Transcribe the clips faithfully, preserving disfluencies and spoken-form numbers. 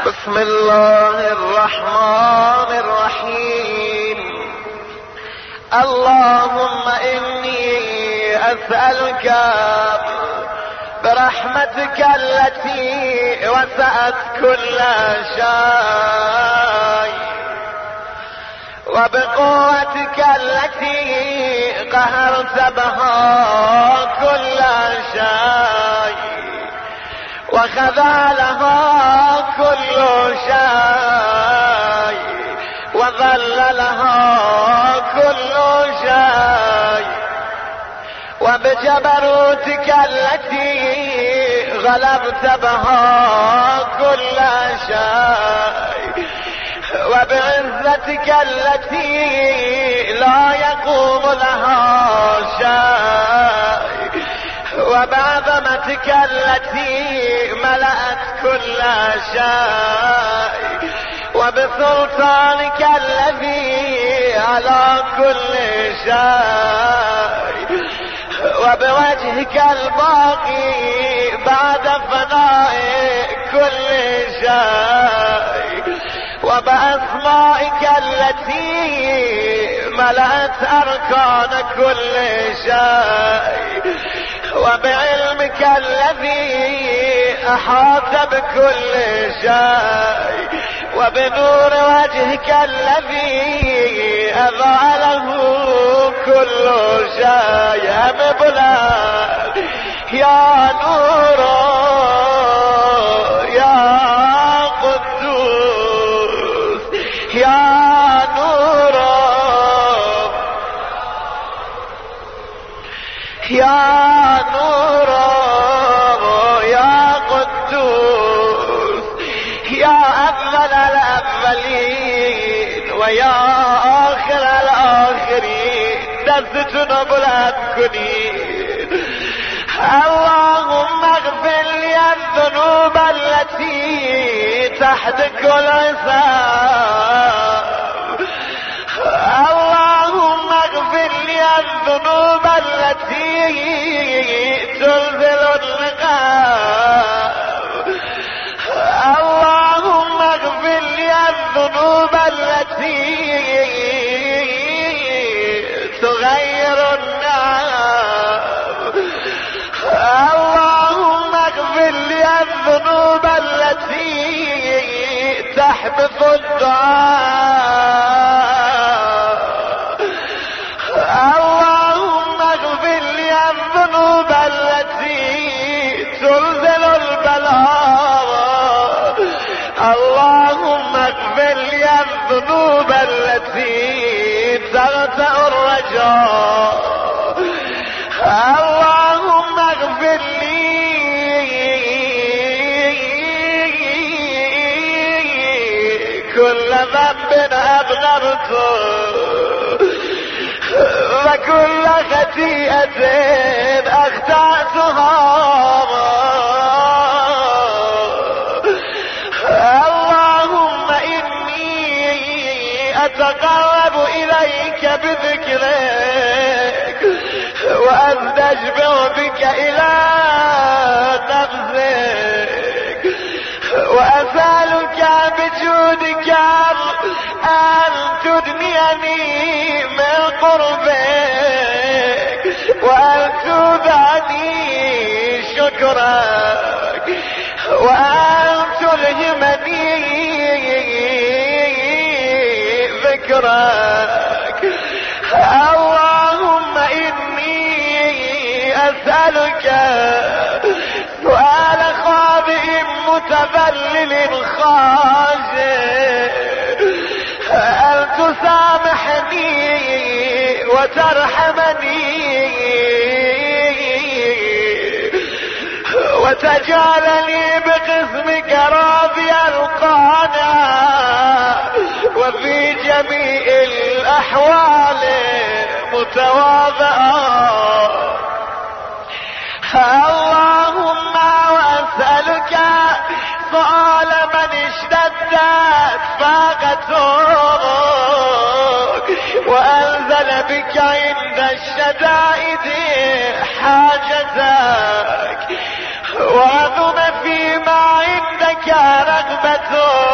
بسم الله الرحمن الرحيم. اللهم إني أسألك برحمتك التي وسعت كل شيء وبقوتك التي قهرت بها كل شيء وخذلها كل شيء وذللها كل شيء وبجبروتك التي غلبت بها كل شيء وبعزتك التي لا يقوم لها شيء وبعظمتك التي ملأت كل شيء وبسلطانك الذي على كل شيء وبوجهك الباقي بعد فناء كل شيء وبأسمائك التي ملأت أركان كل شيء وبعلمك الذي أحاط بكل شيء وبنور وجهك الذي أضاء له كل شيء. يا مبلغ يا نور يا قدوس يا نور يا نور يا قدوس يا أول الأولين ويا آخر الآخرين دست جنوب الأبكنين. اللهم اغفر لي الذنوب التي تحت كل حساب. اللهم اغفر لي الذنوب التي تلزل الرقاب. اللهم اغفر لي الذنوب التي تغير النعم. اللهم اغفر لي الذنوب التي تحبط الدعاء. اللهم اغفر لي الذنوب التي تنزل البلاء. اللهم اغفر لي الذنوب التي تغطى الرجاء. اللهم اغفر لي كل ذنب أبغضته وكل خطيئة أخطأتها. اللهم إني أتقرب إليك بذكرك وأستشفع بك إلى نفسك وأسألك بجودك أن تدنيني من قربك وأن تودعني شكرك وأن تلهمني ذكرك. اللهم إني أسألك سؤال خاضع متذلل خاشع أن تسامحني وترحمني وتجعلني بقسمك راضيا قانعا وفي جميع الأحوال متواضعا. اللهم وأسألك سؤال من اشتدت فاقتك وأنزل بك عند الشدائد حاجتك وعظم فيما عندك رغبتك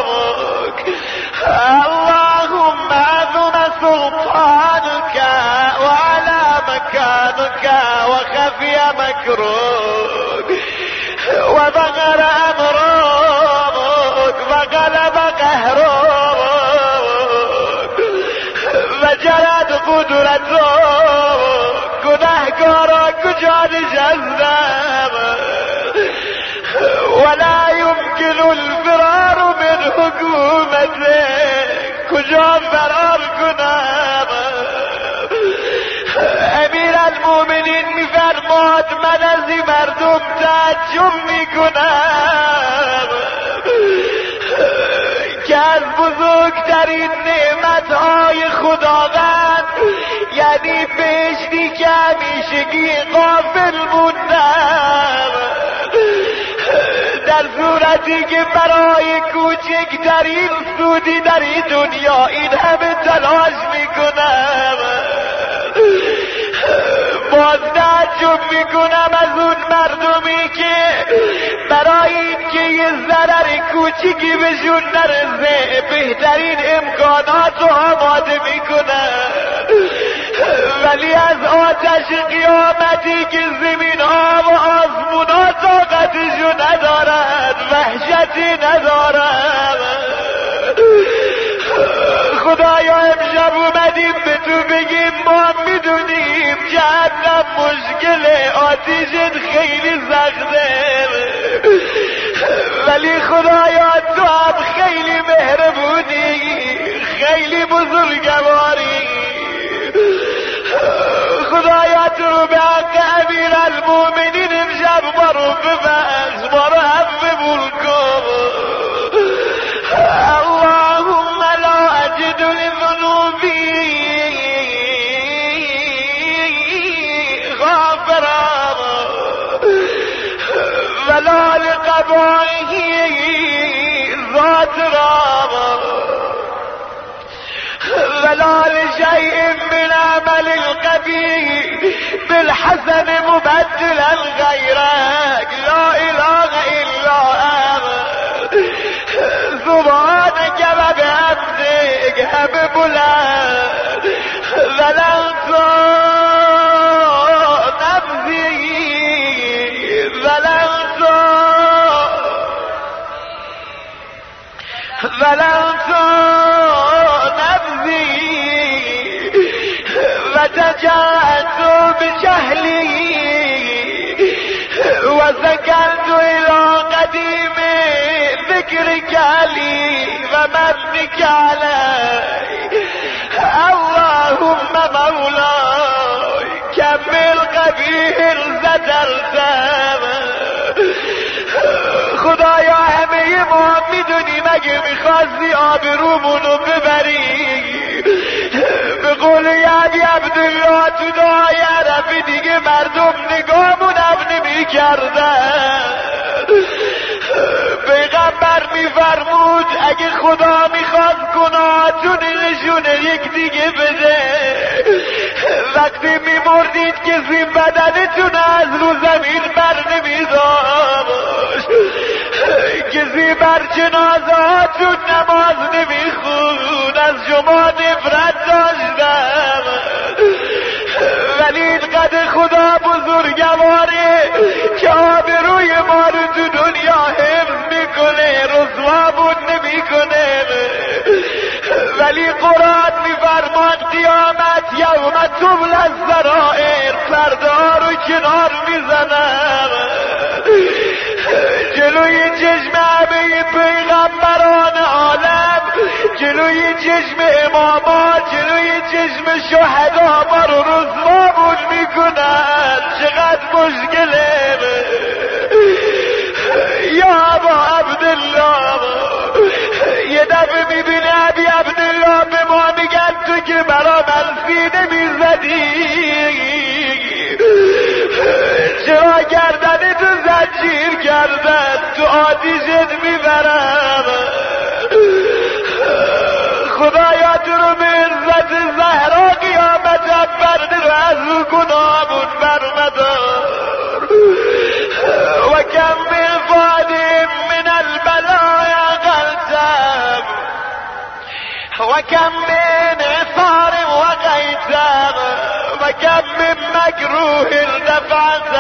اللهم عظم سلطانك وعلى مكانك وخفي مكروك وظهر أمرك وغلب قهرك وجرت قدرتك گناهکارا کجا نشستم ولا يمكن الفرار من حکومتك کجا فرار کنم امیر المؤمنین میفرماد من از این مردم تعجب میکنم که از بزرگترین نعمتهای خداوند یعنی بهشتی که همیشگی غافل موندم در صورتی که برای کوچکترین سودی در این دنیا این همه تلاش میکنم باز تعجب میکنم از اون مردمی که برای اینکه یه ضرر کوچیکی بهشون نرسه بهترین امکانات رو آماده میکنن ولی از آتش قیامتی که زمین ها و آسمون ها طاقتشو ندارد وحشتی ندارد خدایا امشب اومدیم به تو بگیم ما میدونیم جهنم مشکل آتیشت خیلی سخته ولی خدایا تو هم خیلی مهربونی خیلی بزرگواری خدایا تو رو به حق امیر المؤمنین امشب ما رو ببخش ما رو هم ببول کن اللهم لا اجد لذنوبی غافرا ولا لقبائه ذاترا ولا لشيء من عمل القبيح بالحسن مبدلا غيرك لا اله الا انت سبحانك وبحمدك هم بلند ظلمت نفسي ظلمت ظلمت وتجاهلت بجهلي وسكنت إلى قديم ذكرك لي ومنك علي اللهم مولاي كمل قبيح سترتم خدایا همه ما میدونیم اگه میخواستی آبرومونو ببری به قول یعبی عبدالله تو دعای عربی دیگه مردم نگاهمون هم نمی کردن پیغمبر میفرمود اگه خدا میخواد گناهاتون نشونه یک دیگه بده وقتی میمردید که زین بدنتون از رو زمین بر نمیداشت کسی بر جنازه هاتون نماز نمیخون از شما نفرت داشتم ولی اینقدر خدا بزرگواره که آبروی ما رو تو دنیا حفظ میکنه رسوامون نمیکنه ولی قرآن میفرماد قیامت یوم تبلی السرائر فردا رو کنار میزنم جلوی چشم همه پیغمبران عالم جلوی چشم امامان جلوی چشم شهدا ما رو رسوامون میکنن چقدر مشکله یا ابا عبدالله یه دفعه میبینه ابی عبدالله به ما میگن تو که برا من سینه میزدی چرا گردن تو زنجیر کردن تو آتیشت میبرم خدایا تو رو به عزت زهرا قیامت برده رو از رو گناهمون برمدار و کم من فادم من البلایا قلتم وكم من عثار وغيث وكم من مكروه دفعت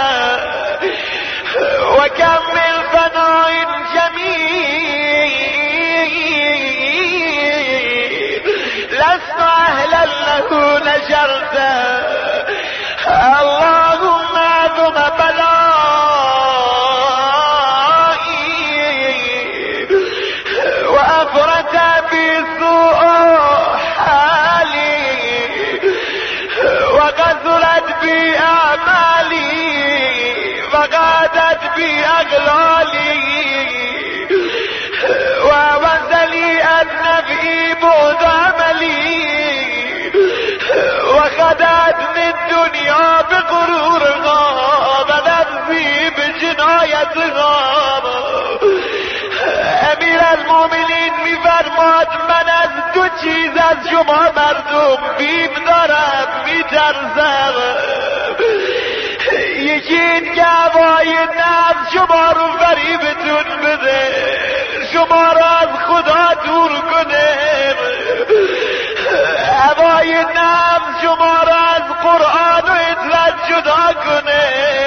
وكم من فناء جميل لست أهلا له نشرت اللهم عظم بلائي وأفرت بسوء حالي وغزرت بي أعمالي وغادت بي أغلالي ووزلي النبي بعد عملي وخدتني الدنيا بغرورها ونفسي بجنايتها. امیر المؤمنین میفرماد من از دو چیز از شما مردم بیم دارم، میترسم. یکی این که هوای نفس شما رو فریبتون بده، شما را از خدا دور کنه، هوای نفس شما را از قرآن و عدالت جدا کنه،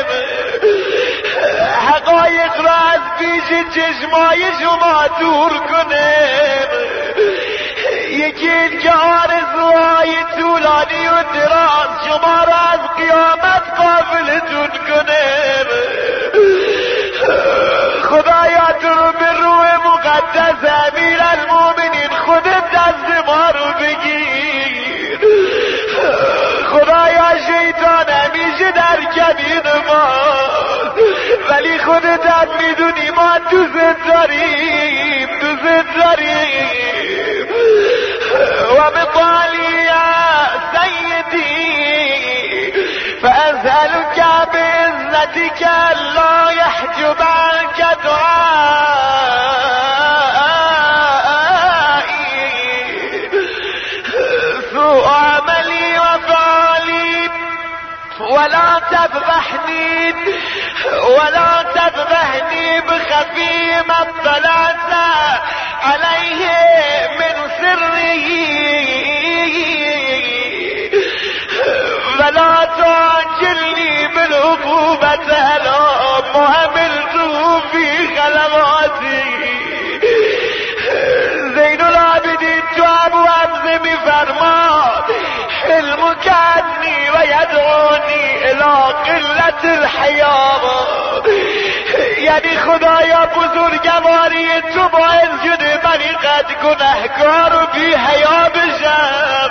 حقایق را از پیش چشمای شما دور کنه. یکی این که آرزوهای طولانی و دراز شما را از قیامت غافلتون کنه. خدایا تو رو به روح مقدس امیر المؤمنین خودت دست ما رو بگیر. خدایا شیطان همیشه در کمین ما، ولی خودت هم میدونی ما دوست داریم دوست داریم. و بقالی یا سیدی فأسألك بعزتك لا يحجب عنك دعائي سوء عملي وفعلي ولا تفضحني ولا تفضحني بخفي ما اطلعت عليه من سري ولا تعجلني بالعقوبة على ما عملته في خلواتي. زين العابدين تو ابو حمزه میفرماد حلمك عني ويدعوني الى قلة الحياة. یعنی خدایا بزرگواری تو باعث شده من اینقدر گناهکار و بی حیا بشم.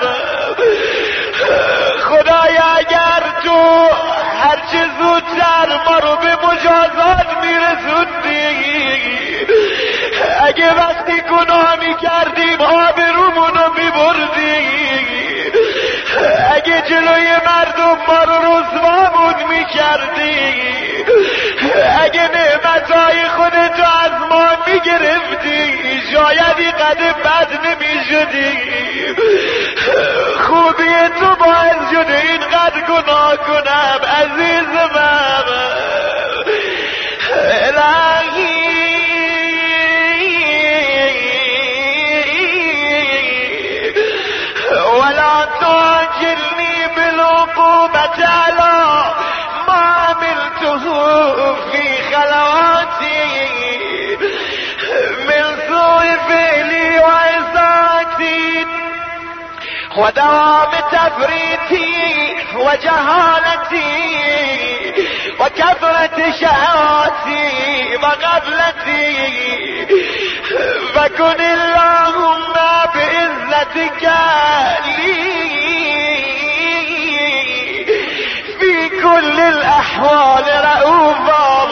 خدایا اگر تو هرچه زودتر ما رو به مجازات میرسوندی، اگه وقتی گناه میکردیم آبرومون رو میبردی، اگه جلوی مردم ما رو رسوامون میکردی، اگه نعمتهای خودتو از ما میگرفتی شاید اینقدر بد نمیشدی. خوبی تو باعث شده اینقدر گناه کنم عزیز من. الهی ولا تعجلني بالعقوبة على ما عملته في خلواتي من سوء فعلي وعصاتي ودوام تفريطي وجهالتي وكثرة شهواتي وغفلتي. فكن اللهم بعزتك لي في كل الأحوال رؤوفا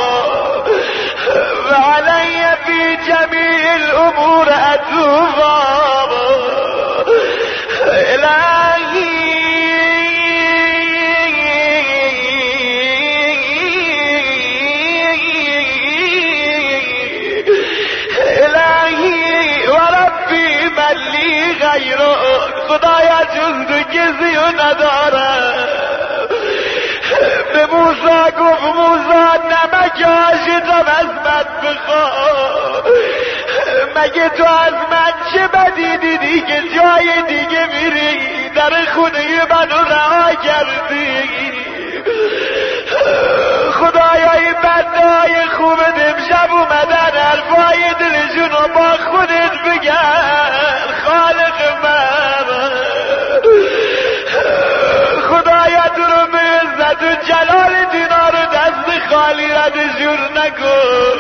وعلي في جميع الأمور أتوبا. إلهي إلهي وربي من لي غيرك. خدایا جز تو کسی رو ندارم. به موسی گفت موسی نمک آشتم از من بخواه، مگه تو از من چه بدی دیدی که جای دیگه میری در خونه منو رها کردی؟ خدایا این بنده‌های خوبت امشب اومدن حرفای دلشونو با خودت بگن خالق من. خدایا تو رو به عزت و جلال دینا رو دست خالی ردشون نکن.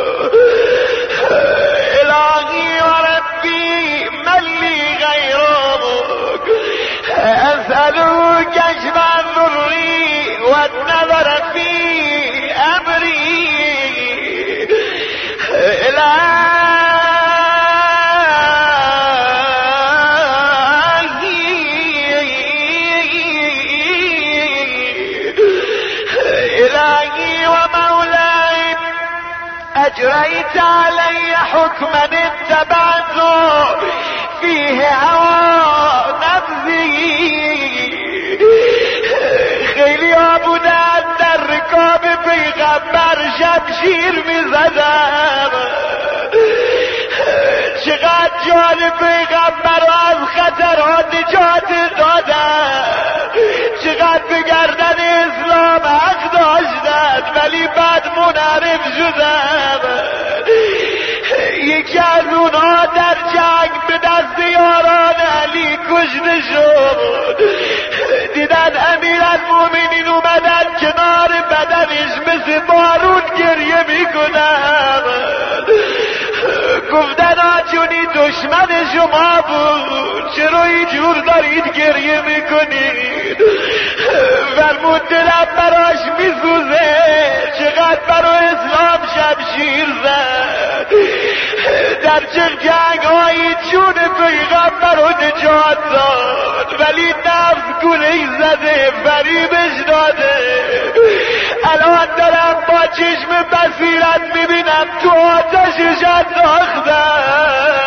الهی و ربی ملی غیرک اسألو کشف ضری و النظر فی امری. أجريت علي حكما اتبعته فيه هوى نفسي. خیلی ها بودن در رکاب پیغمبر شمشیر میزدن، چقدر جان پیغمبر از خطرات نجات دادن، چقدر به گردن اسلام حق داشتن ولی بعد منحرف شدن. یکی از اونها در جنگ به دست یاران علی کشته شد. دیدن امیرالمومنین اومدن کنار بدنش مثل بارون گریه میکنن. گفتن آجونی دشمن شما بود، چرا اینجور دارید گریه میکنید؟ فرمود دلم براش میسوزه، چقدر برا اسلام شمشیر زد، در چه جنگ هایی چون پیغمبر رو نجات داد، ولی نفس گلهی زده فریبش داده. الان دارم با چشم بصیرت میبینم تو آتشش انداختن.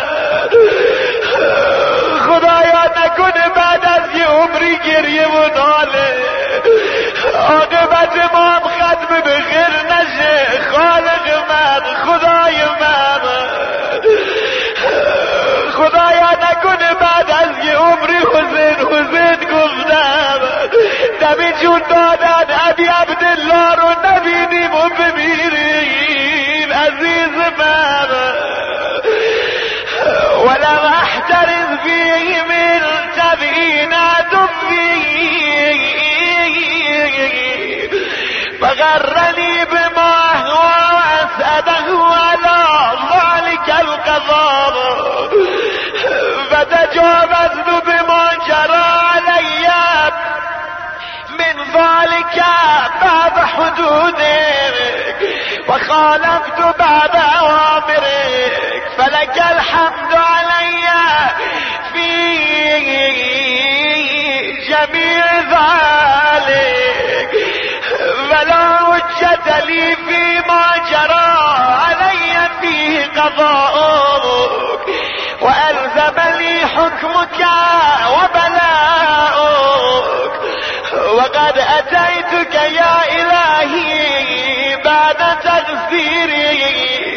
خدایا نکنه بعد از یه عمری گریه و ناله عاقبت ما هم ختم به خیر نشه. خالق من، خدای من، خدایا نکنه بعد از یه عمری حسین حسین گفتم دمی جون دادن ابی عبدالله رو نبینیم و بمیریم. عزیز من، ولم احترز فيه من تبیین عدوی فغرني بما هو أسأله على ذلك القضاء فتجاوزت بما جرى علي من ذلك بعد حدودك وخالفت بعد أوامرك فلك الحمد علي في جميع ذلك ولا حجة لي فيما جرى علي فيه قضاؤك وألزمني حكمك وبلاؤك وقد أتيتك يا إلهي بعد تغفيري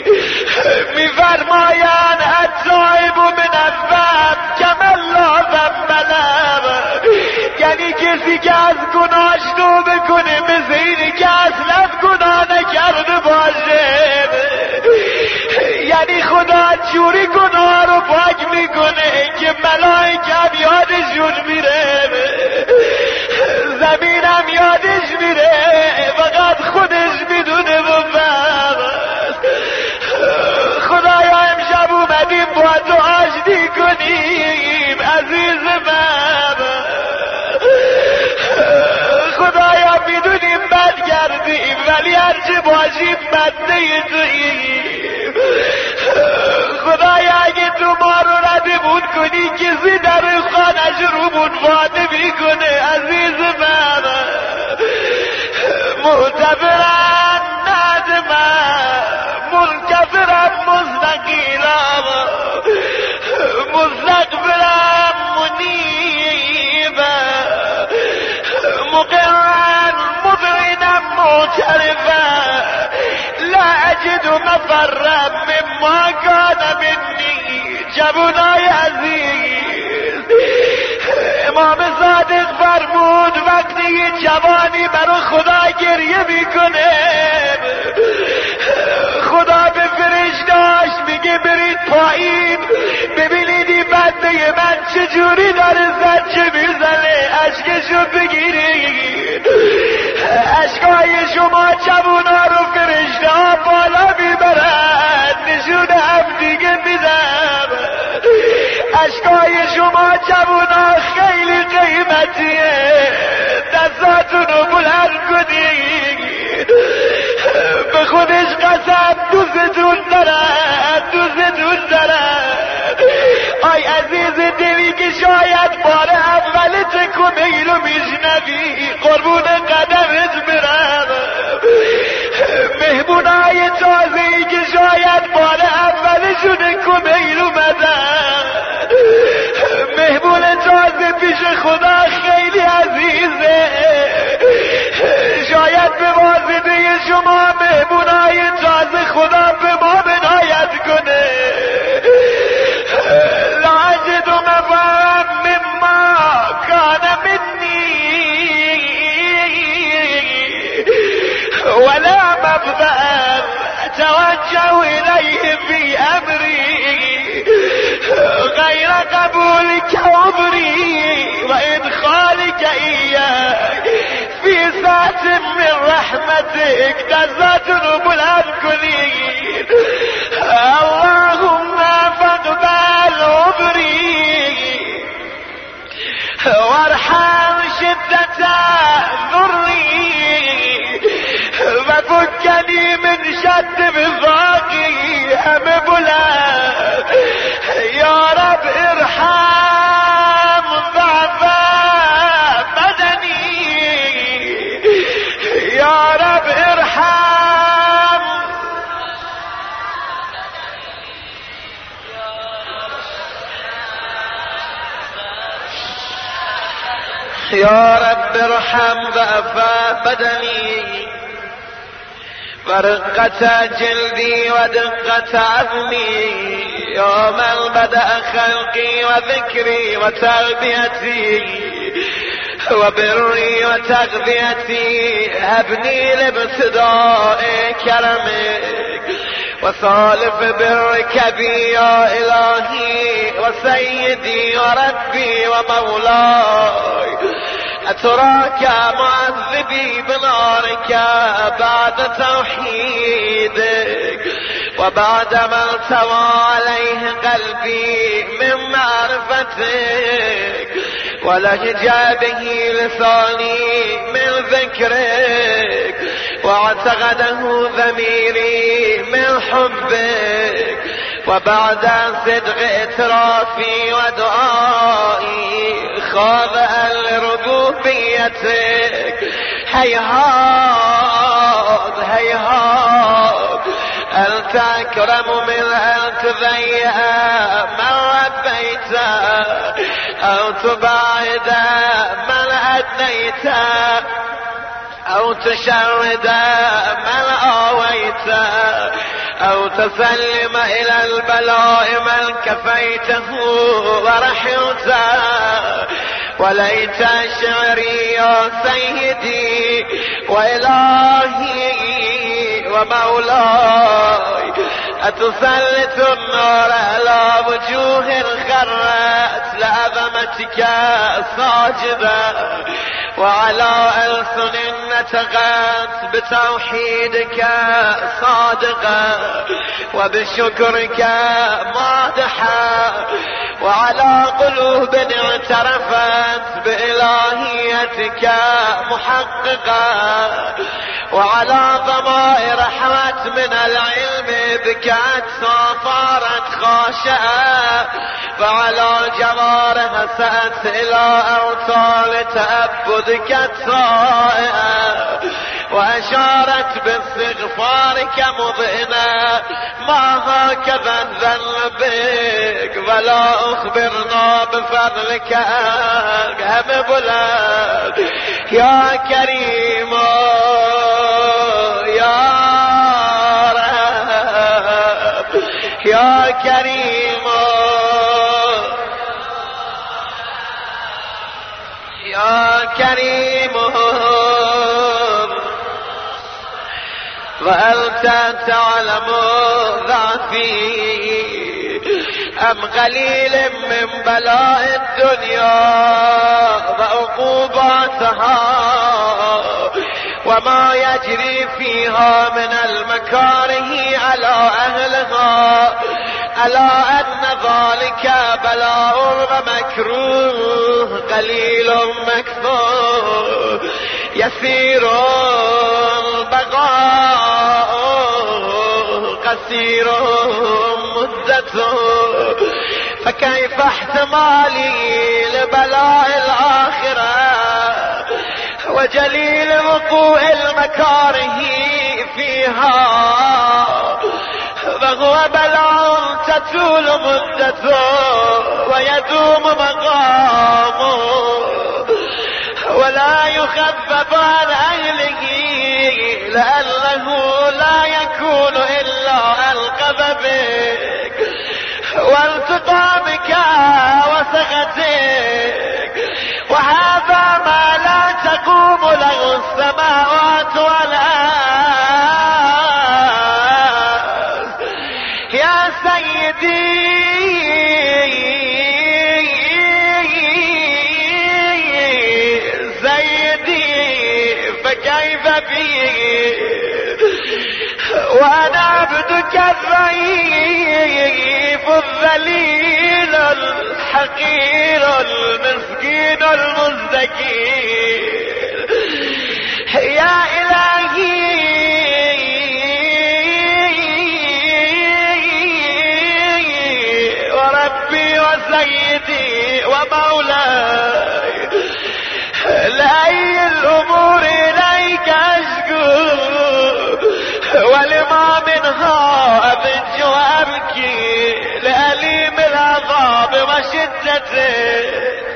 میفرمایند التائب من الذنب کمن لا ذنب له. یعنی کسی که از گناهش توبه کنه مثل اینی که اصلا گناه نکرده باشه. یعنی خدا جوری گناه رو پاک میکنه که ملائکه یادشون میره، زمینم یادش میره، فقط خودش میدونه و فهمت. خدایا امشب اومدیم با تو آشتی کنیم. عزیز من، خدایا میدونیم بد کردیم ولی هرچه باشیم بنده توییم. خدایا اگه تو ما رو ردمون کنی کسی در خانش رومون واده میکنه. عزیز من، معتبرم ندمم منکفرم مستقیلم مستقبلم منیبم مقرم مذعنم معترفم لا اجد فرم مما کان منی. جوانای عزیز، امام صادق فرمود وقتی جوانی برای خدا گریه میکنه خدا به فرشته‌اش میگه برید پایین ببینید این بنده من چجوری داره زجه میزنه، اشکشو بگیرید. اشکای شما جوونا رو فرشته‌ها بالا میبرن نشون هم دیگه میدن. اشکای شما جوونا خیلی قیمتیه، دستاتون رو بلند کنید. به خودش قسم دوستتون دارن دوستتون دارن. آی عزیز دلی که شاید بار اولت کمیلو میشنوی قربون قدمت برم. مهمونای تازه‌ای که شاید بار اولشون کمیلو مدن. مهمون تازه پیش خدا خیلی عزیزه. شاید به واسطه شما مهمونای تازه خدا به ما عنایت کنه. لاجد مفهم مما کان منی ولا مبدأ توجه الیه فی امری غیر قبول کبری و ادخالک ایه فی ساعت من رحمتک. دستاتون رو بلند کنید. اللهم فاقبل عمری وارحم شدت ضری و فکنی من شد بزاقی. همه بلند یا رب ارحم ضعف بدنی یا رب ارحم. یا رب ارحم ضعف بدنی ورقة جلدي ودقة عظمي. يا من بدأ خلقي وذكري وتربيتي وبري وتغذيتي هبني لابتداء كرمك وصالف برك بي يا إلهي وسيدي وربي ومولاي. أتراك معذبي بنارك بعد توحيدك وبعد ما التوى عليه قلبي من معرفتك ولهجى به لساني من ذكرك واعتقده ضميري من حبك وبعد صدق اعترافي ودعائي خاضعا لربوبيتك هيهات هيهات أنت أكرم من أن تضيع من ربيت أو تبعد من أدنيت أو تشرد من آويت أو تسلم إلى البلاء من كفيته ورحمته. وليت شعري يا سيدي وإلهي ومولاي أتسلط النار على وجوه خرت لعظمتك ساجدا وعلى ألسن نطقت بتوحيدك صادقا وبشكرك مادحا وعلى قلوب اعترفت بإلهيتك محققا وعلى ضمائر حوت من العلم بك صافرت خاشعة فعلى جوارها سأت إلى أوصال تأبدك صائعة وأشارت باستغفارك مضئنا ما هكذا الذل بك ولا أخبرنا بفضلك هم بلاد يا كريم يا رب يا كريم يا كريم وأنت تعلم ضعفي أم قليل من بلاء الدنيا وعقوباتها وما يجري فيها من المكاره على أهلها، ألا أن ذلك بلاء ومكروه قليل مكثور يسير البقاء قصير مدته، فكيف احتمالي لبلاء الآخرة وجليل وقوع المكاره فيها، وهو بلاء تطول مدته ويدوم مقامه ولا يخفف عن أهله، لأنه لا يكون إلا القذى بك والتقامك وسخطك، وهذا ما لا تقوم له السماوات والأرض. يا سيدي فكيف بي وأنا عبدك الضعيف الذليل الحقير المسكين المزدكين. يا إلهي وربي وسيدي ومولاي، لأي الأمور إليك أشكو ولما منها أبج وأبكي لأليم العذاب وشدته،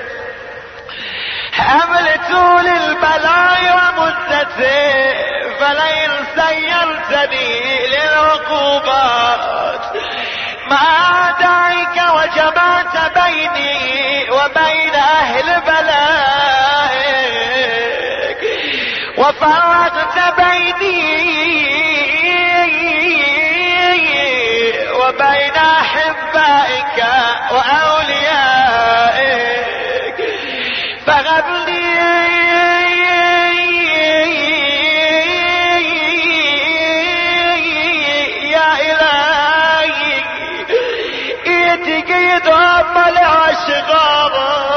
حمل طول البلاء ومدته، فلئن سيرتني للعقوبات مع أعدائك وجمعت بيني وبين أهل بلائك وفرقت بيني وبين أحبائك وأوليائك، فهب لي يا إلهي إيتك يدعم العشقاب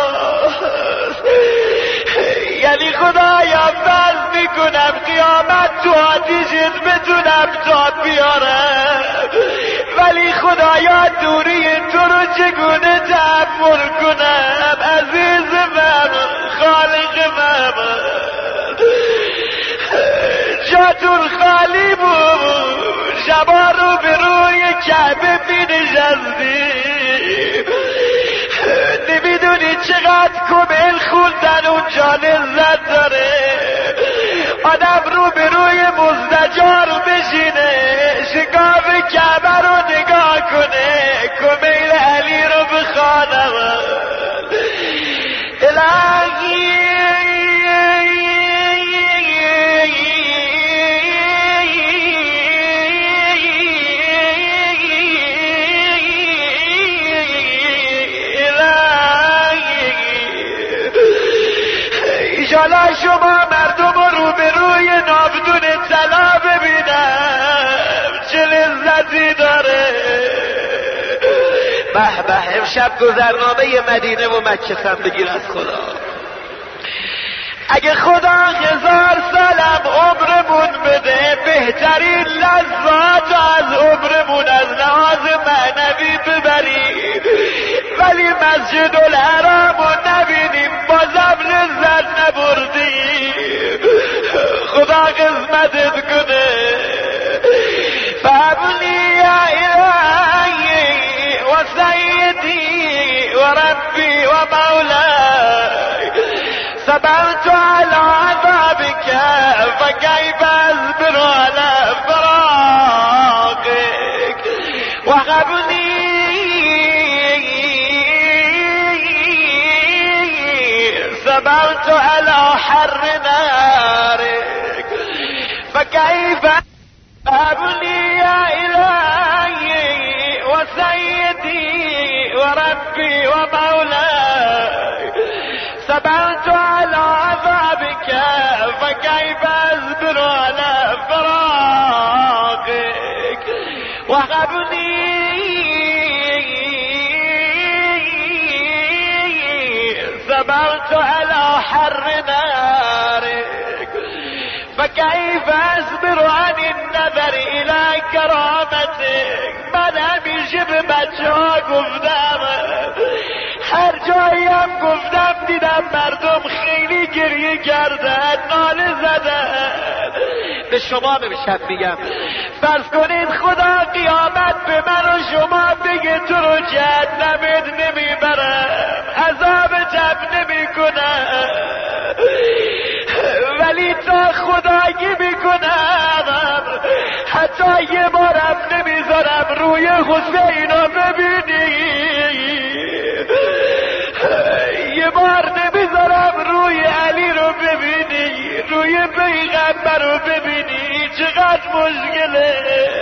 یعنی خدایا فرض میکنم قیامت تو آتیش بتونم داد بیارم، ولی خدایا دوری تو رو چگونه تحمل کنم؟ عزیز من، خالق من، جاتون خالی بود، شبا رو به روی کعبه می نشستیم، نمیدونی چقدر کمیل خوندن اونجا لذت داره. آدم رو به روی مزدجار بشینه، شکاف کعبه رو نگاه کنه، کمیل علی رو بخوانم. الهی ایشالا شما مردم رو به روی ناودون طلا ببینم چه لذتی داره. به به، امشب گذرنامه مدینه و مکه سم بگیر از خدا. اگه خدا هزار سالم عمرمون بده، بهترین لذات از عمرمون از لحاظ معنوی ببریم، ولی مسجد الحرام رو نبینیم بازم لذت نبردیم. خدا قسمتت کنه. فابلی یا الهی و سیدی و ربی و مولاي، صبرت على عذابك فكيف اصبر على فراقك، وهب صبرت على حر نارك فكيف أبني يا إلهي وسيدي وربي ومولاي صبرت على عذابك فكيف أصبر على فراقك وهبني صبرت على حر نارك فكيف أصبر عن النظر إلى كرامتك من همیشه به بچه ها گفتم هر جاییم گفتم دیدم مردم خیلی گریه کردن ناله زدن به شما نمیشم میگم فرض کنید خدا قیامت به من و شما بگه تو رو جهنمت نمیبرم عذاب جب نمیکنم ولی تا خدایی میکنم حتی یه بارم نمیذارم روی حسین رو ببینی یه بار نمیذارم روی علی رو ببینی روی پیغمبر رو ببینی چقدر مشکله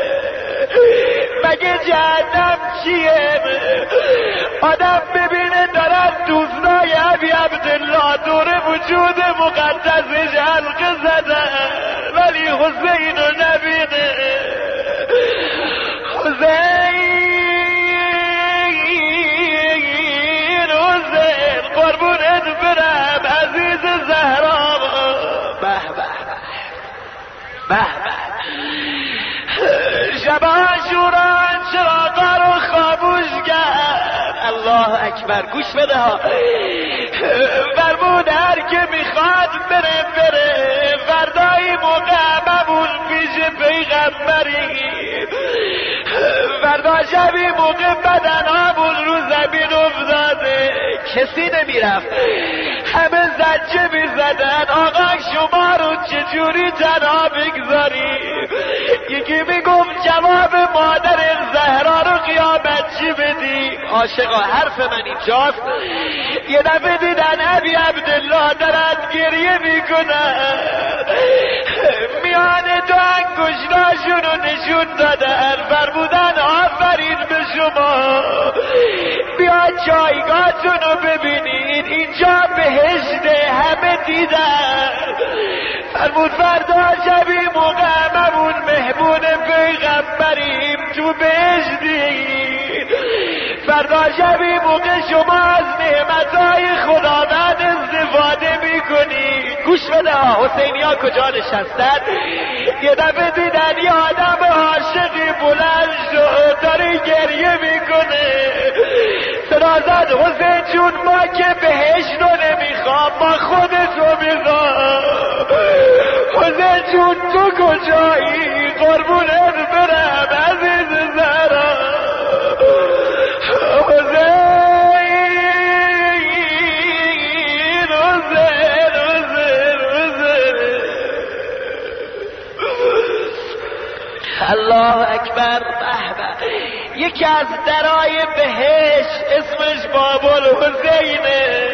مگه جهنم چیه آدم ببینه دارن دوستای ابی عبدالله دور وجود مقدسش حلقه زدن ولی حسین رو نبینه حسین حسین قربونت برم عزیز زهرا به به به به شب عاشورا چراغا رو خاموش کرد الله اکبر گوش بده ها فرمود هر که میخواد بره بره فردای موقع ممون پیش پیغمبری فردا شبی موقع بدن همون رو زمین افتاده کسی نمیرفت همه زجه میزدن آقا شما رو چجوری تنها بگذاری یکی میگفت جواب مادر زهرا رو قیامت چی بدی عاشقا حرف من اینجاست یه دفعه دیدن ابی عبدالله دارن گریه میکنن میان دو انگشتاشون رو نشون دادن فرمودن آفرین به شما بیاد جایگاهتون رو ببینید اینجا بهشته همه دیدن فرمود فردا شبی موقع ممون مهمون پیغمبریم تو بهشتیم فردا شبی موقع شما از نعمتهای خداوند استفاده میکنی گوش بده حسینی ها کجا نشستن یه دفعه دیدن یه آدم عاشقی بلند شد داره گریه میکنه صدا زد حسین جون ما که بهشت رو نمیخوام ما خودتو میخوام حسین جون تو کجایی قربونت برم عزیز زهرا الله اکبر به به یکی از درای بهشت اسمش بابل حسینه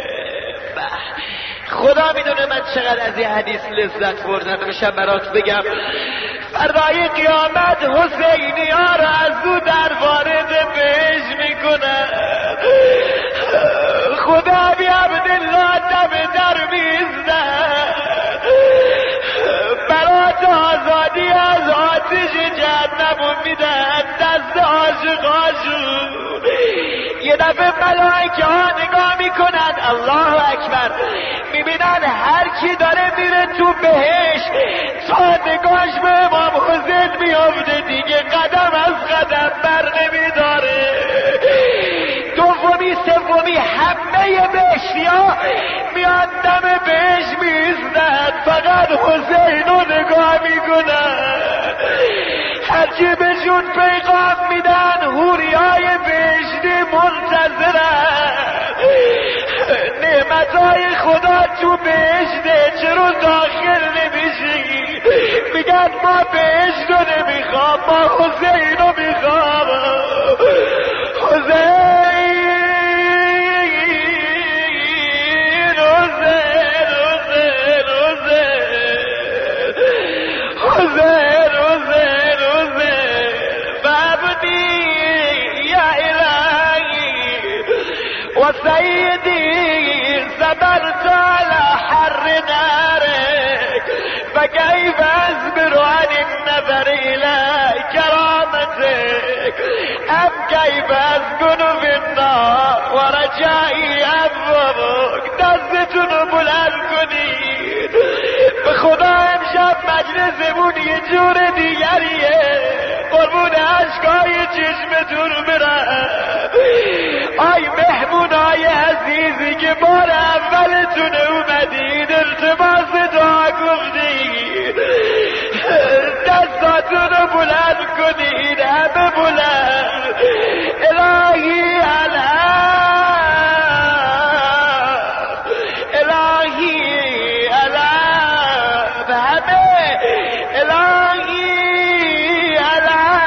خدا میدونه من چقدر از این حدیث لذت بردم میشم برات بگم فردای قیامت حسینی ها را از او در وارد بهشت میکنن خدا بی عبدالله دم در میزدن برات آزادی از آتش جهنم میدن دست عاشقاشون یه دفعه ملائکه ها نگاه میکنن الله اکبر میبینن هر کی داره میره تو بهشت تا نگاش به امام حسین میافته دیگه قدم از قدم بر نمیداره دومی سومی همه بهشتی ها میان دم بهشت میزدن فقط حسین رو نگاه میکنن هرچی بهشون پیغام میدن حوری های بهشتی منتظرن نعمتهای خدا تو بهشته چرا داخل نمیشی میگن ما بهشت رو نمیخوام ما حسین رو میخوام حسین حسین يا سيدي صبرت على حر نارك فكيف أصبر عن النظر إلى كرامتك أم كيف أسكن في النار ورجائي أنظرك دستون بلند کنید به خدا امشب مجلسمون یه جور دیگریه قربون عشقای چشمتون برم آی مهمونای عزیزی که بار اولتون اومدید التماس دعا گفتید دستاتون رو بلند کنید همه بلند الهی علم الهی علم همه الهی علم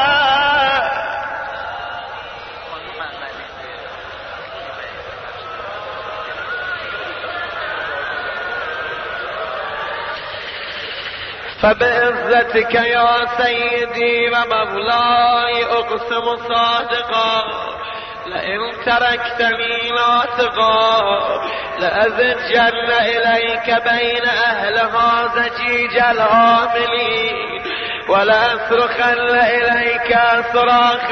فبعزتك يا سيدي ومولاي اقسم صادقا لئن تركتني ناطقا لأزجن إليك بين أهلها زجيج العاملين ولأصرخن إليك صراخ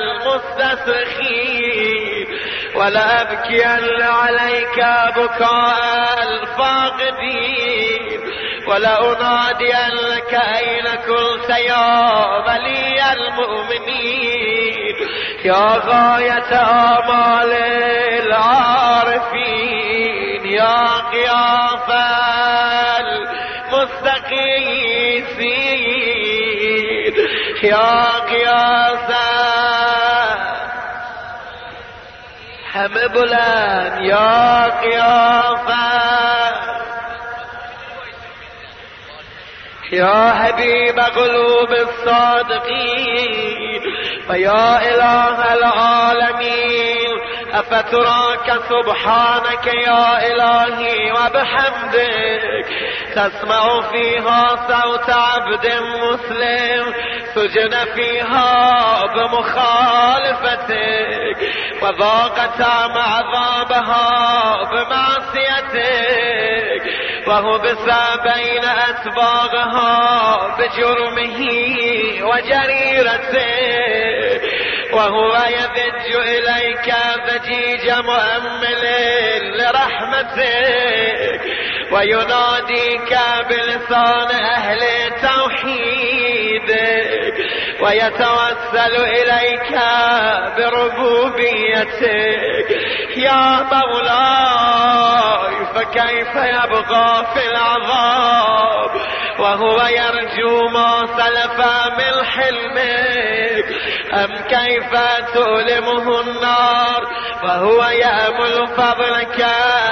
المستصرخين ولأبكين عليك بكاء الفاقدين ولأنادينك أين كنت يا ولي المؤمنين يا غاية آمال العارفين يا غياث المستغيثين يا غياث هم بلند يا غياث يا حبيب قلوب الصادقين فيا إله العالمين أفتراك سبحانك يا إلهي وبحمدك تسمع فيها صوت عبد مسلم سجن فيها بمخالفتك وذاق طعم عذابها بمعصيتك وهبس بين أسباغها بجرمه وجريرته وهو يذج إليك ذجيج مؤمل لرحمتك ويناديك بلسان أهل توحيدك ويتوسل إليك بربوبيتك يا مولاي فكيف يبقى في العذاب وهو يرجو ما سلف من حلمك أم كيف تؤلمه النار وهو يأمل فضلك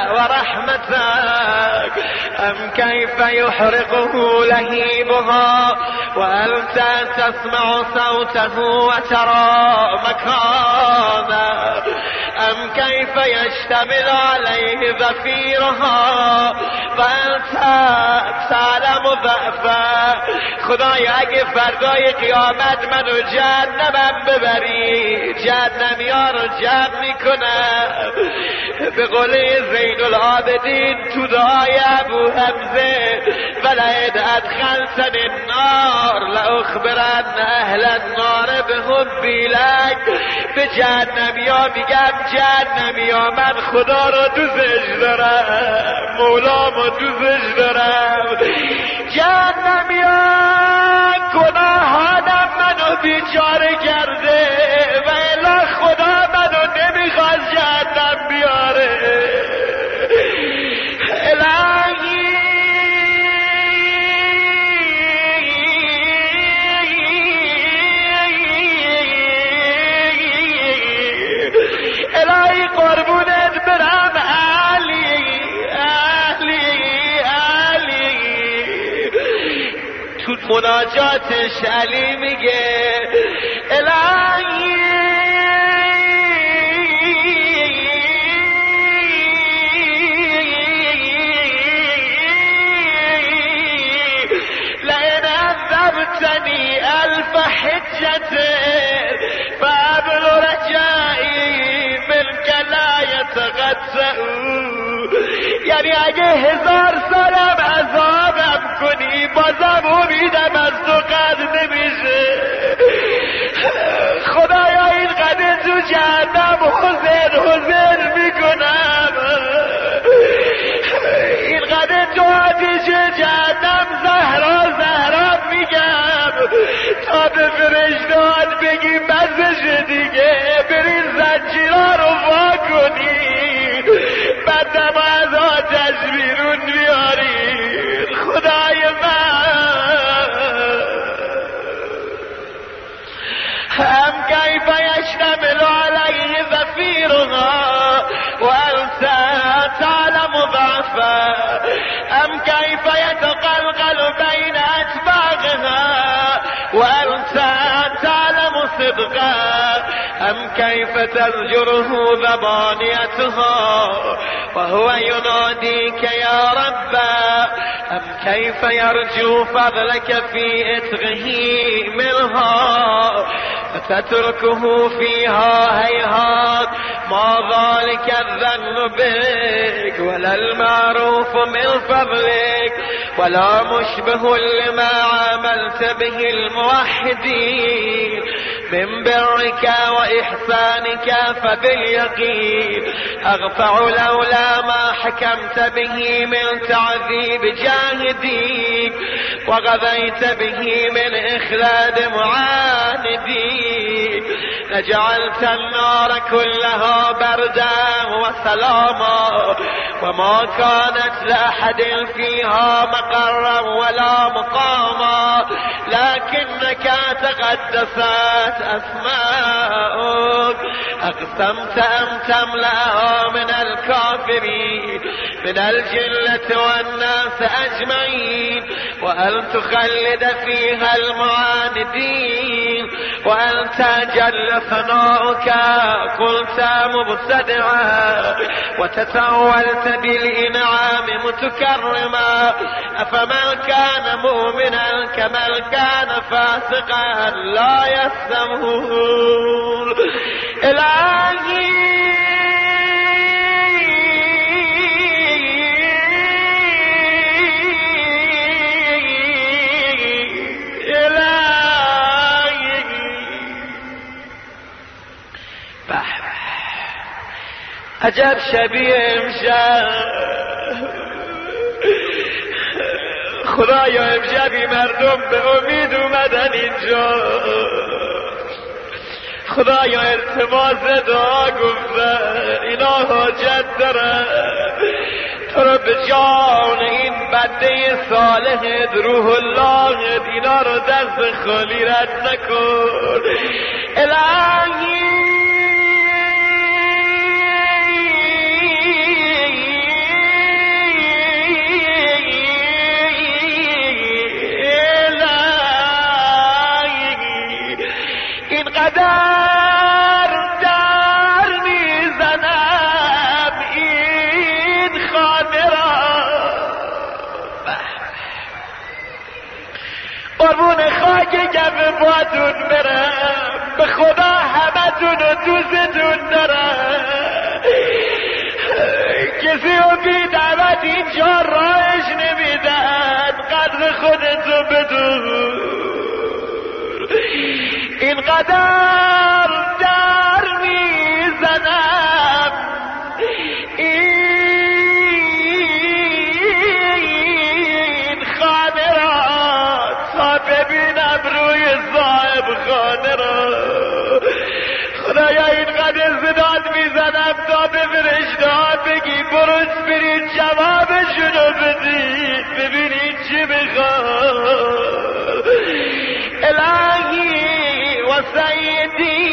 ورحمتك أم كيف يحرقه لهيبها وأنت تسمع صوته وترى مكانه أم كيف يشتمل عليه زفيرها وأنت تعلم ضعفه خدایا اگه فردای قیامت منو جهنمم ببری جهنمیا رو جمع میکنم به قول زین العابدین تو دعای ابو حمزه ولئن ادخلتنی النار لاخبرن اهل النار بحبی لک به جهنمیا میگم جهنمیا من خدا رو دوستش دارم مولامو دوستش دارم جهنمیا گناهانم منو بیچاره کرده و الا خدا منو نمیخواد جهنم بیاره الهی الهی قربونت برم علی علی علی تو مناجاتش علی میگه الهی لئن عذبتني الف حجة فابل رجائي منك لا يتم یعنی اگه هزار سالم عذابم کنی بازم امیدم از تو قطع نمیشه. خدایا اینقدر تو جهنم حزن حزن میکنم، اینقدر تو آتش جهنم زهرا زهرا میگم تا به فرشته‌ات بگی بسش دیگه، برین زنجیرها رو وا کنی بعدم از آتش بیرون بیارین. خدای من هم کیف یشتمل علیه زفیرها و انت تعلم ضعفا، هم کیف یتقلقل بین اطباقها و انت تعلم صدقا، هم کیف تزجره ذبانیتها وهو يناديك يا رب، هم كيف يرجو فضلك في اتقه منها فتتركه فيها هيهات، ما ذلك الظن بك ولا المعروف من فضلك ولا مشبه لما عملت به الموحدين من برك وإحسانك، فباليقين أغفع لولا ما حكمت به من تعذيب جاهدين وغذيت به من إخلاد معاندين، لجعلت النار كلها بردا وسلاما وما كانت لأحد فيها مقرا ولا مقاما، لكنك تقدست أسماؤك أقسمت أن تملأها من الكافرين من الجنة والناس أجمعين، وأن تخلد فيها المعاندين، وأنت جل ثناؤك قلت مبتدعا وتتولت بالإنعام متكرما، أفمن كان مؤمنا كمن كان فاسقا لا يستمون. إلهي عجب شبیه امشب، خدایا امشبی مردم به امید اومدن اینجا، خدایا التماس دعا گفتن اینا حاجت دارن، تو رو به جان این بنده صالحت روح اللهت اینا رو دست خالی رد نکن. الهی قدر در میزنم این خانه را، قربون خاک کف پاتون برم، به خدا همتون رو دوستتون دارم، کسی رو بی دعوت اینجا راهش نمیدن، قدر خودتو بدون. اینقدر در میزنم این خانه را تا ببینم روی صاحب خانه را. خدایا اینقدر زداد میزنم تا به فرشته‌ها بگی برش برید جوابشونو بدید ببینید چی میخواد. الهی وسيدي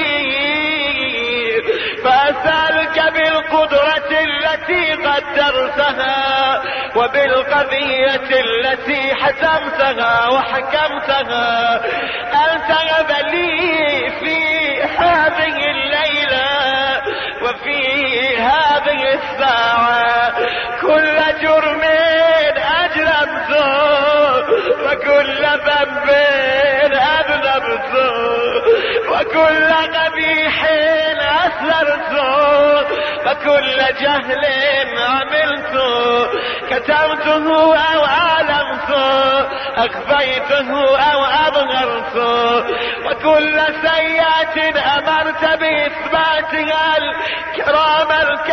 فأسألك بالقدرة التي قدرتها وبالقضية التي حسمتها وحكمتها أن تغب لي في هذه الليلة وفي هذه الساعة كل جرم أجرمته وكل ذنب أذنبته وكل قبيح أسررته وكل كل جهل عملته، كتمته أو أعلمته، أخفيته أو أبغرته، وكل سيئة أمرت بإثباتها الكرام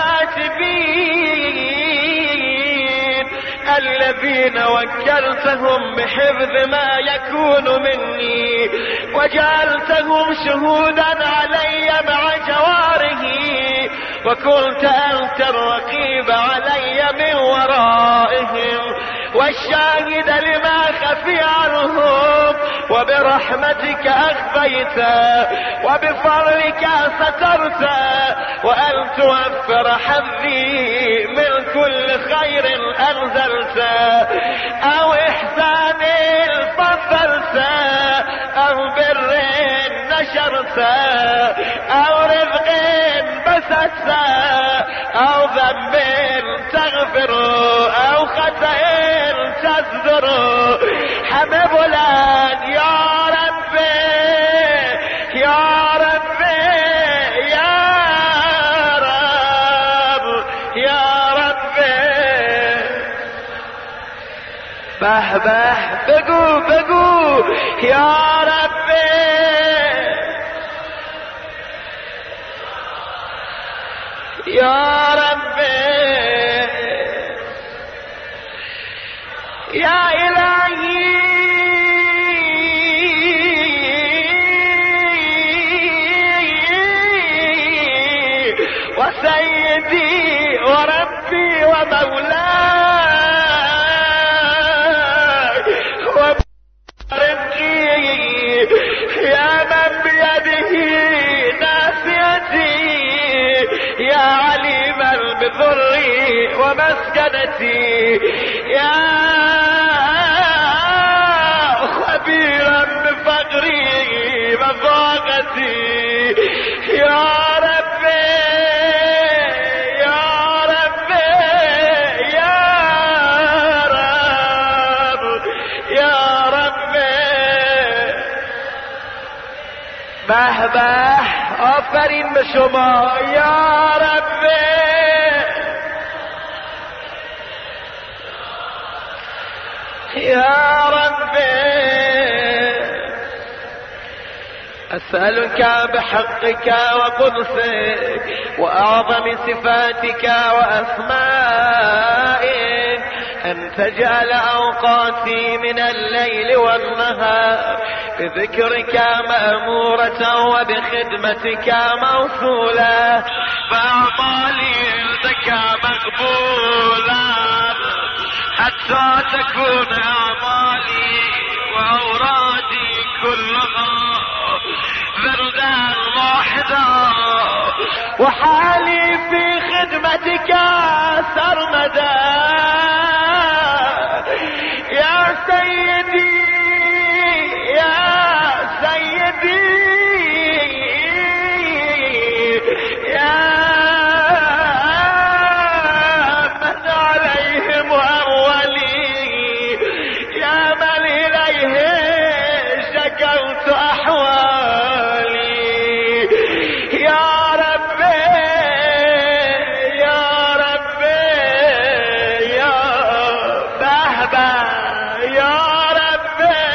الكاتبين الذين وكلتهم بحفظ ما يكون مني، وجعلتهم شهودا علي مع جواره، وكنت أنت الرقيب علي من ورائهم والشاهد لما خفي عنهم، وبرحمتك أخفيت وبفضلك سترت، وأن توفر حظي من كل خير أنزلت، أو إحسان فضلت، أو بر نشرت، أو رزق بسطت، أو ذنب تغفر، أو خطأ تصدر، حبيب لك يا ربي يا ربي يا رب يا ربي. به به بقو بقو يا ربي يا ربي يا إلهي وسيدي وربي ومولاي ومرجي، يا من بيده ناسيتي، يا عليما بضري ومسكنتي، يا خبيرا بفقري وضاقتي، يا ربي يا ربي يا رب يا ربي. به به آفرین به شما یا ربی يا ربي. أسألك بحقك وقدسك وأعظم صفاتك وأسمائك أن تجعل أوقاتي من الليل والنهار بذكرك مأمورة وبخدمتك موصولة، فأعمالي عندك مقبولة، حتى تكون أعمالي وأورادي كلها وردا واحدا، وحالي في خدمتك سرمدا، يا سيدي يا سيدي يا من عليهم أولي، يا من إليه شكوت أحوالي، يا ربي يا ربي يا بهبه يا ربي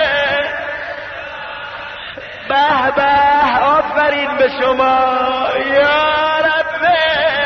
بهبه. آفرین به شما یا ربی.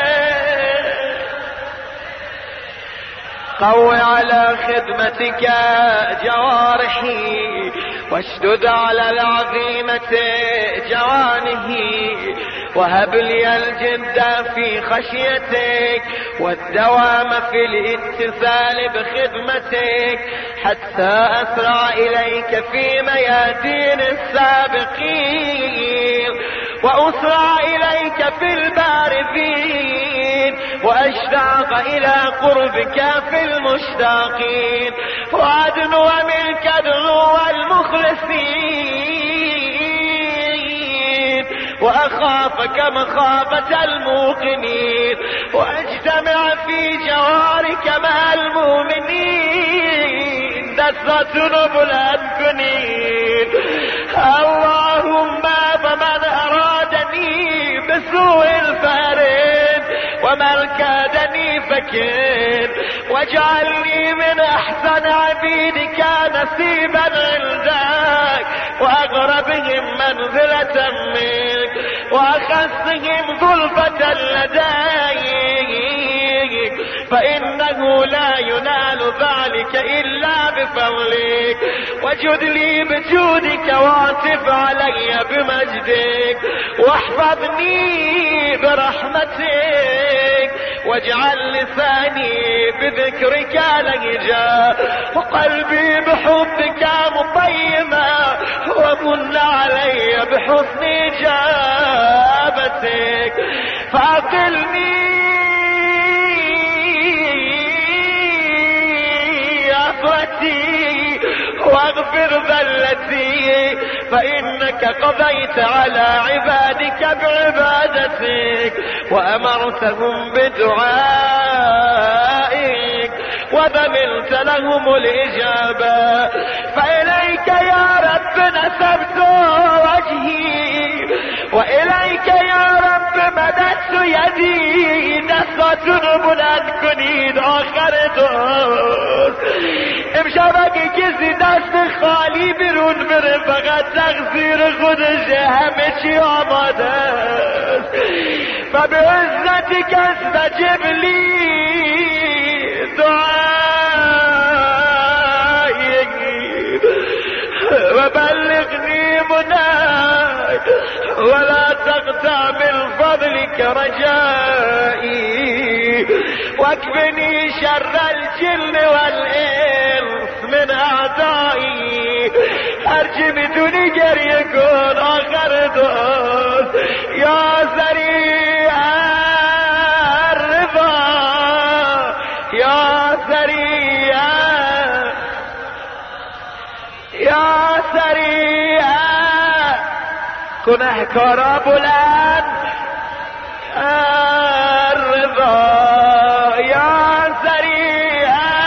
قوي على خدمتك جوارحي، واشدد على العظيمة جوانهي، وهب لي الجد في خشيتك والدوام في الامتثال بخدمتك، حتى أسرع إليك في ميادين السابقين، وأسرع إليك في البارزين، وأشتاق إلى قربك في المشتاقين، وأدنو منك دنو المخلصين، وأخافك مخافة الموقنين، وأجتمع في جوارك مع المؤمنين دسة نبلة كنين. اللهم فمن أرادني بسوء الفارد ومن كادني فكر واجعلني من احسن عبيدك نصيبا عندك واقربهم منزلة منك واخصهم ظلفة لديك فانه لا ينال ذلك الا بفضلك وجد لي بجودك واعطف علي بمجدك واحفظني برحمتك واجعل لساني بذكرك لهجا وقلبي بحبك مطيما ومن علي بحسن اجابتك فاقلني عفوتي واغفر ذلتي فإنك قضيت على عبادك بعبادتك وأمرتهم بدعائك وذملت لهم الإجابة فإليك يا رب نسبت وجهي وإليك يا رب مددت يدي دستات بلند کنید آخر دوست امشب اگه کسی دست خالی بیرون بره فقط تقصیر خودش همه چی آماده است و به عزتی که استجب لی دعایی و بلغنی مناي ولا تقطع من فضلك رجائي واكفني شر الجن والإنس من أعدائي أرجي بدون جري يكون آخر دوست يا سريع الرضا يا سريع يا سريع گنهکارا بلند الرضا یا سریع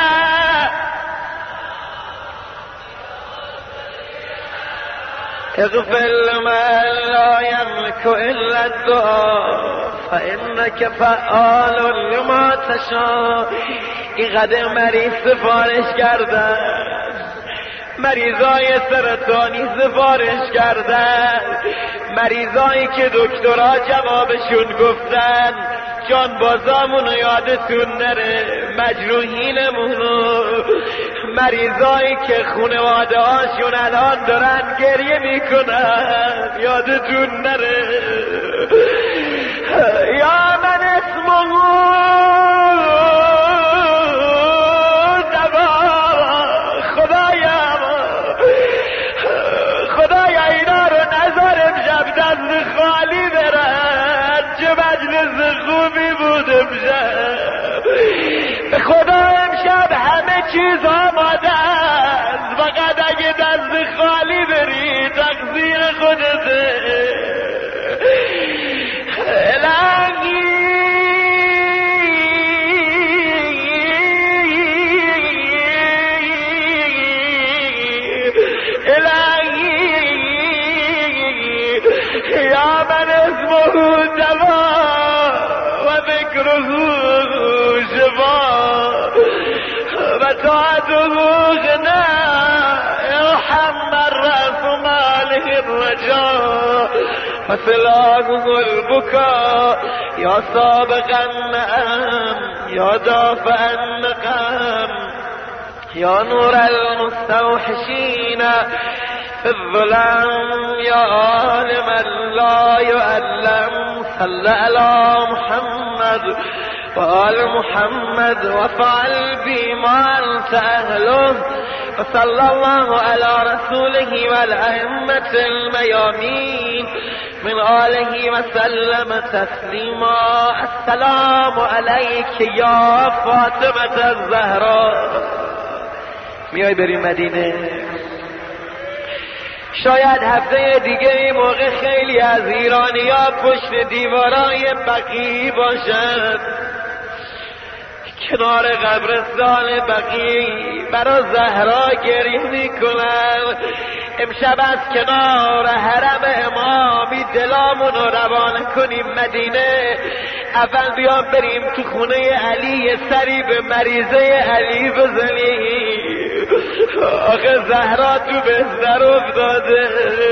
اغفر لمن لا يملك الا الدعاء فانك فعال لما تشاء. اینقدر مریض سفارش کردن، مریضای سرطانی سفارش کردن، مریضایی که دکترها جوابشون گفتن جان بازامونو یادتون نره، مجروحینمونو، مریضایی که خونواده هاشون الان دارن گریه میکنن یادتون نره. یا من اسمه خالی برد چه مجلس خوبی بود امشب، به خدا امشب همه چیز آماده است، فقط اگه دست خالی بری تقصیر خودته. الهی یا من اسمه دوا و ذکره شفا و طاعته غنا ارحم من رأس ماله الرجاء فسلاحه البكاء یا سابق النعم یا دافع النقم یا نور المستوحشین في الظلام يا عالما لا يعلم. صل على محمد وآل محمد وفعل بما أنت أهله. وصلى الله على رسوله والأئمة الميامين من آله وسلم تسليما. السلام عليك يا فاطمة الزهراء. میای بریم مدینه؟ شاید هفته دیگه این موقع خیلی از ایرانی ها پشت دیوارای بقیع باشند، کنار قبرستان بقیع برای زهرا گریه میکنن. امشب از کنار حرم امامی دلامونو روانه کنیم مدینه، اول بیام بریم تو خونه علی یه سری به مریضه علی بزنیم. آخه زهرا تو بستر افتاده.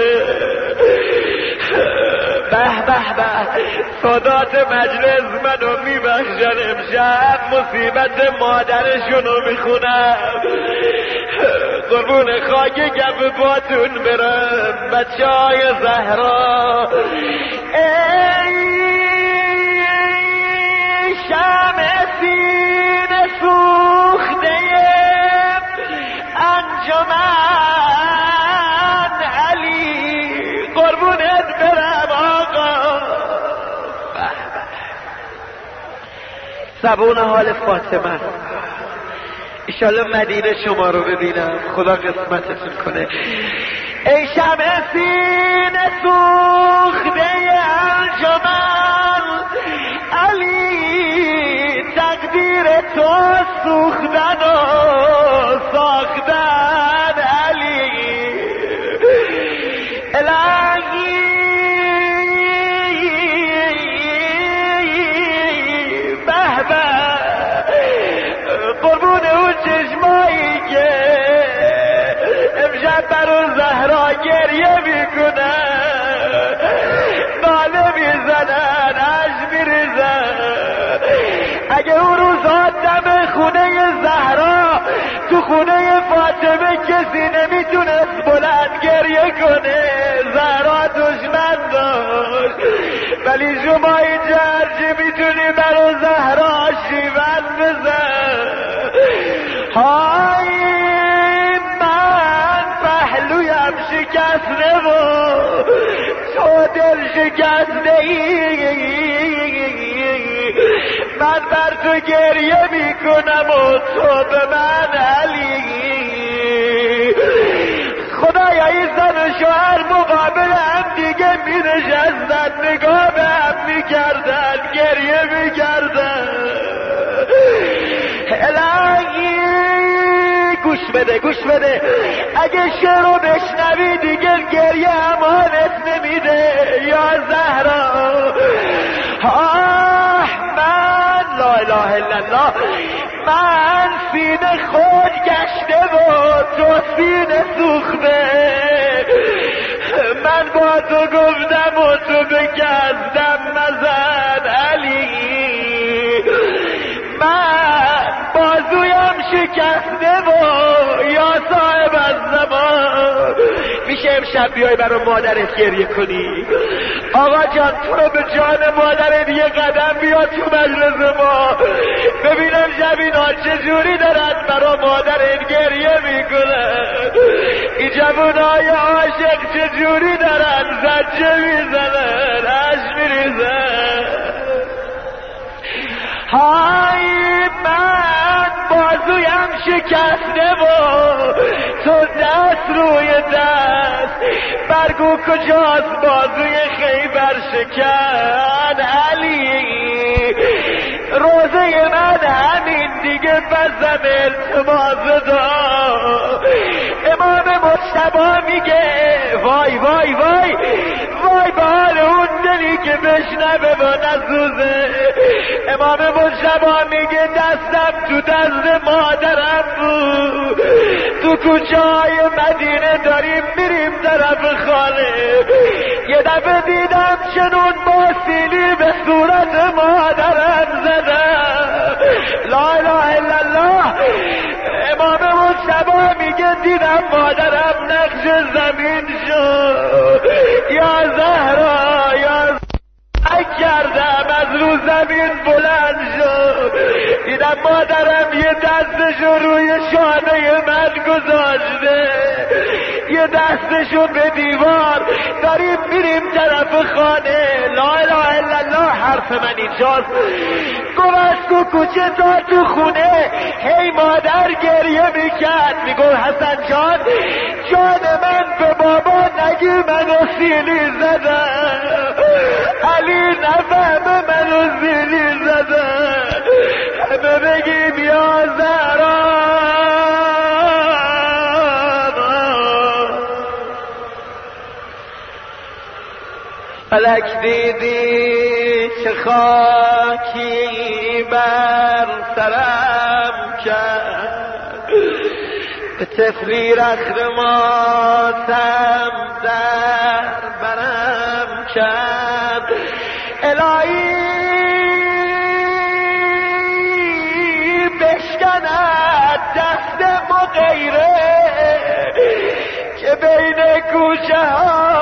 به به به سادات مجلس منو میبخشن، امشب مصیبت مادرشونو میخونم. قربون خاک گپ باتون برم بچه های زهرا. ای شمع سینه سوخته انجمن علی، قربونت برم آقا. زبون حال فاطمه، ایشالله مدینه شما رو ببینم، خدا قسمتتون کنه. ای شمع سینه سوخته انجمن علی، تقدیر تو سوختن و ساختن علی. الهی به به قربون اون چشمایی که امشب برو زهرا گریه میکنن، ناله میزنن، عشق میریزن. اگه اون روزها دم خونه زهرا تو خونه فاطمه کسی نمیتونست بلند گریه کنه، زهرا دشمن داشت، ولی شما اینجا هرچی میتونی برو زهرا شیون بزن. های من پهلویم شکسته و تو دل شکسته ای، من بر تو گریه میکنم و تو به من علی. خدایا این زن و شوهر مقابل هم دیگه می نشستن، نگاه به هم میکردن، گریه میکردن. الهی گوش بده گوش بده، اگه شعر رو بشنوی دیگه گریه هم حالت نمیده یا زهرا. آه من لا اله الا الله، من سینه خود گشته و تو سینه سوخته. من با تو گفتم و تو بگردم مزن علی. من بازویم شکسته و یا صاحب از زمان. میشه امشب بیای برای مادرت گریه کنی؟ آقا جان تو رو به جان مادرت یه قدم بیا تو مجلس ما، ببینم جوینا چجوری دارن برای مادرت گریه میکنن. این جوانای عاشق چجوری دارن زجه میزنن، عشق میریزن. های من بازویم شکسته و تو دست روی دست، برگو کجاست بازوی خیبر شکن علی. روزه من همین دیگه بزم التماس دا. امام مجتبی میگه وای وای وای وای به حال اون دلی که بشنوه و نسوزه. امام مجتبی میگه دستم تو دست مادرم بود، تو کوچه های مدینه داریم میریم طرف خانه، یه دفعه دیدم چنون با سیلی به صورت مادرم زدم. لا اله الا الله. امام مجتبی میگه دیدم مادرم نقش زمین شد، یا زهرا یا کردم از رو زمین بلند شد، دیدم مادرم یه دستشو روی شانه من گذاشته، یه دستشو به دیوار. داریم میریم طرف خانه. لا اله الا الله. حرف من اینجاست. گفت از تو کوچه تا تو خونه هی مادر گریه میکرد، میگو حسن جان جان من به بابا نگی منو سیلی زدن، علی نفهمه منو سیلی زدن، همه بگیم یا زهرا. فلک دیدی چه خاکی بر سرم کرد، به طفلی رخت ماتم در برم کرد. الهی بشکند دست مغیره که بین گوشه ها